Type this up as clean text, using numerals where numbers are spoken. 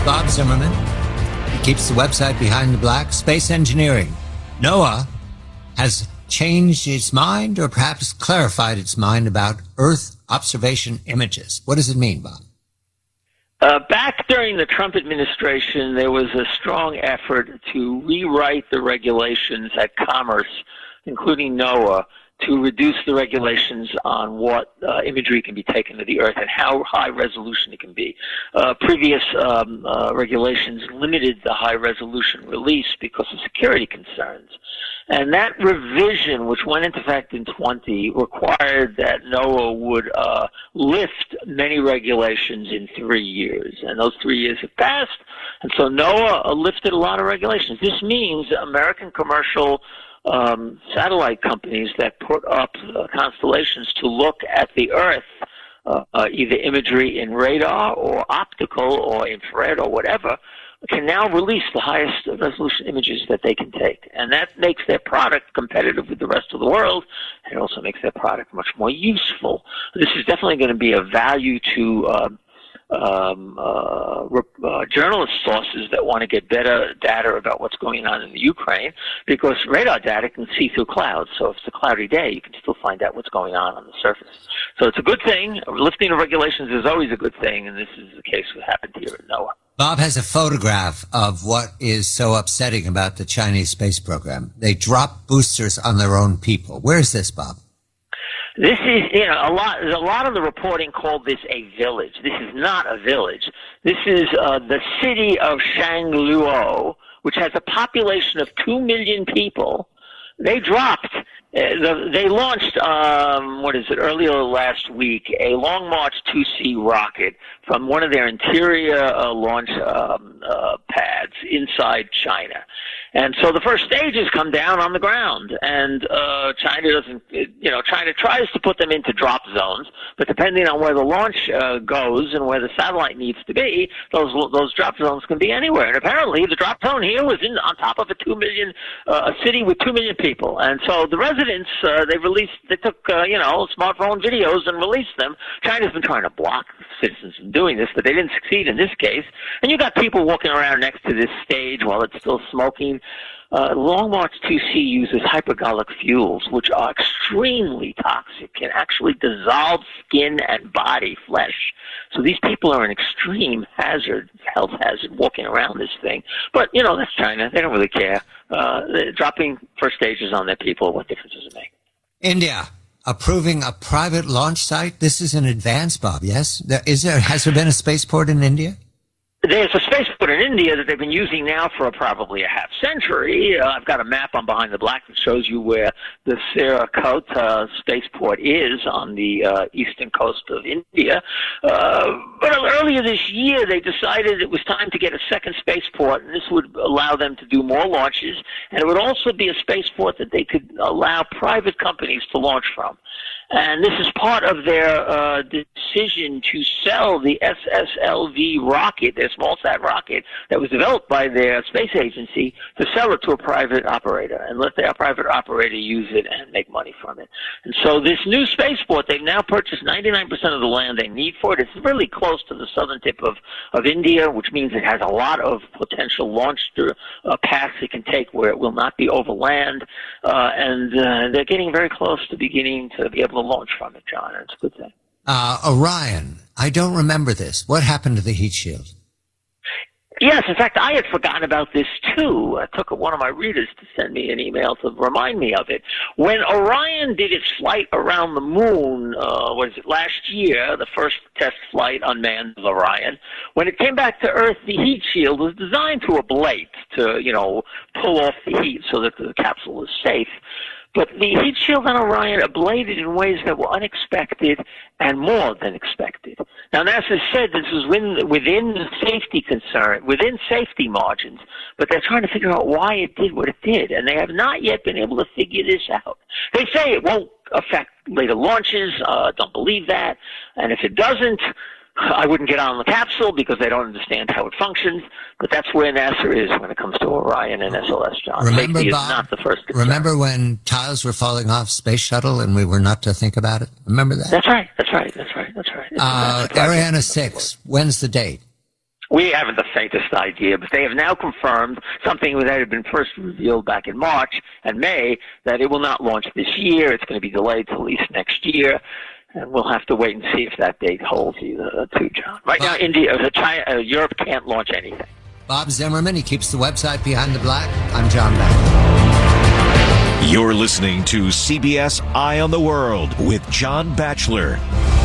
Bob Zimmerman. He keeps the website Behind the Black. Space engineering. NOAA has changed its mind or perhaps clarified its mind about Earth observation images. What does it mean, Bob? Back during the Trump administration, there was a strong effort to rewrite the regulations at Commerce, including NOAA, to reduce the regulations on what imagery can be taken of the Earth and how high resolution it can be. Previous regulations limited the high resolution release because of security concerns. And that revision, which went into effect in 20, required that NOAA would lift many regulations in 3 years. And those 3 years have passed, and so NOAA lifted a lot of regulations. This means American commercial satellite companies that put up constellations to look at the Earth, either imagery in radar or optical or infrared or whatever, can now release the highest resolution images that they can take. And that makes their product competitive with the rest of the world, and it also makes their product much more useful. This is definitely going to be of value to journalist sources that want to get better data about what's going on in the Ukraine, because radar data can see through clouds. So if it's a cloudy day, you can still find out what's going on the surface. So it's a good thing. Lifting of regulations is always a good thing, and this is the case what happened here at NOAA. Bob has a photograph of what is so upsetting about the Chinese space program. They drop boosters on their own people. Where is this, Bob? This is, a lot of the reporting called this a village. This is not a village. This is the city of Shangluo, which has a population of 2 million people. They dropped, they launched, earlier last week, a Long March 2C rocket from one of their interior launch pads inside China. And so the first stages come down on the ground, and China doesn't, China tries to put them into drop zones, but depending on where the launch goes and where the satellite needs to be, those drop zones can be anywhere. And apparently the drop zone here was on top of a city with 2 million people. And so the residents, they took, smartphone videos and released them. China's been trying to block citizens from doing this, but they didn't succeed in this case. And you got people walking around next to this stage while it's still smoking. Long March 2C uses hypergolic fuels, which are extremely toxic, can actually dissolve skin and body flesh. So these people are an extreme health hazard, walking around this thing. But, that's China. They don't really care. Dropping first stages on their people, what difference does it make? India approving a private launch site. This is in advance, Bob, yes? Has there been a spaceport in India? There's a spaceport in India that they've been using now for probably a half century. I've got a map on Behind the Black that shows you where the Sriharikota spaceport is on the eastern coast of India. But earlier this year, they decided it was time to get a second spaceport, and this would allow them to do more launches, and it would also be a spaceport that they could allow private companies to launch from. And this is part of their decision to sell the SSLV rocket, their small-sat rocket, that was developed by their space agency, to sell it to a private operator and let their private operator use it and make money from it. And so this new spaceport, they've now purchased 99% of the land they need for it. It's really close to the southern tip of India, which means it has a lot of potential launch paths it can take where it will not be over land. And they're getting very close to beginning to be able to launch from it, John, and it's a good thing. Orion, I don't remember this. What happened to the heat shield? Yes, in fact, I had forgotten about this too. I took one of my readers to send me an email to remind me of it. When Orion did its flight around the moon, last year, the first test flight unmanned of Orion, when it came back to Earth, the heat shield was designed to ablate, to, pull off the heat so that the capsule was safe. But the heat shield on Orion ablated in ways that were unexpected and more than expected. Now, NASA said this was within safety margins, but they're trying to figure out why it did what it did, and they have not yet been able to figure this out. They say it won't affect later launches. Don't believe that. And if it doesn't, I wouldn't get on the capsule because they don't understand how it functions, but that's where NASA is when it comes to Orion and SLS, John. Remember, safety Bob, is not the first concern. Remember when tiles were falling off Space Shuttle and we were not to think about it? Remember that? That's right. Ariane 6, when's the date? We haven't the faintest idea, but they have now confirmed something that had been first revealed back in March and May, that it will not launch this year. It's going to be delayed to at least next year, and we'll have to wait and see if that date holds either, too, John. Right now, Europe can't launch anything. Bob Zimmerman, he keeps the website Behind the Black. I'm John Batchelor. You're listening to CBS Eye on the World with John Batchelor.